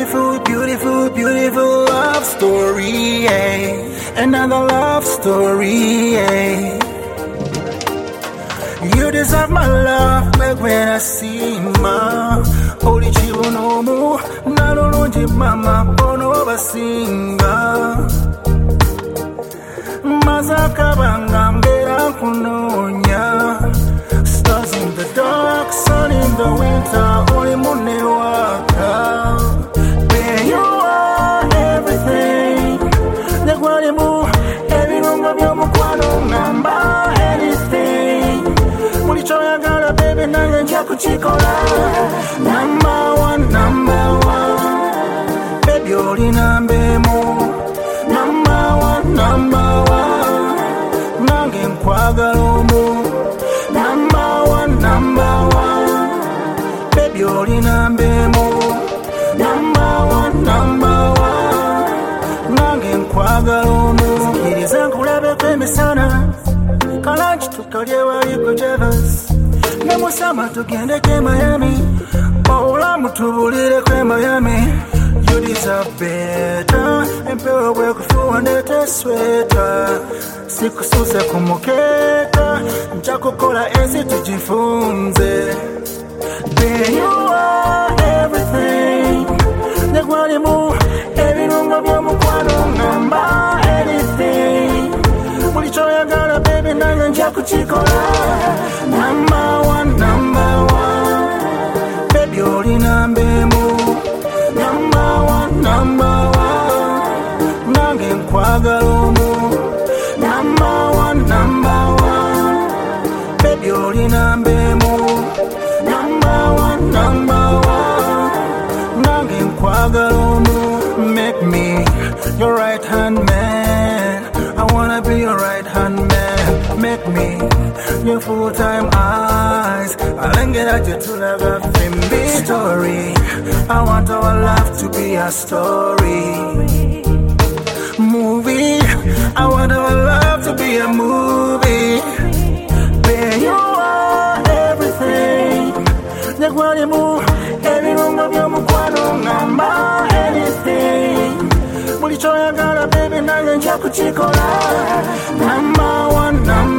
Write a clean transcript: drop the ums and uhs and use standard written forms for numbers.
beautiful, beautiful, beautiful love story, another love story, You deserve my love, but when I see ma, holy chibonomu, nalolonji mama, bono basinga. Mazaka banga mbera kunonya, stars in the dark, sun in the winter, only mune waka. Where you are, everything. Negwalimu, ebirungo byomukwano ngamba anything. Mulichoya gala baby nange nja kuchikola. Number one, baby olina mbemo. Number one, nange nkwagala omu. Number one, baby olina mbemo. Number one, nange nkwagala omu. Sikiriza nkulabeko emisana, kalanchi tukalye wali ku Jevers. Ne musama tugendeko Miami, obulamu tubulireko Miami. You deserve better, empewa bwe kufuwa ndete sweta. Sikususe kumukeka, nja kukola ensi tujifunze. Where you are, everything. Negwalimu, ebirungo byomukwano ngamba anything. Mulichoyagala baby nange nja kuchikola. Number one, baby olina mbemo. Number one, nange nkwagala omu. Number one, baby olina mbemo. Number one, nange nkwagala omu. Make me your right hand man. I wanna be your right hand man. Make me your full-time eyes. Alengera jetulaga fimbi story. I want our love to be a story. Movie. I want our love to be a movie. Where you are, everything. Negwalimu, ebirungo byomukwano ngamba anything. Mulichoyagala baby nange nja kuchikola. Number one,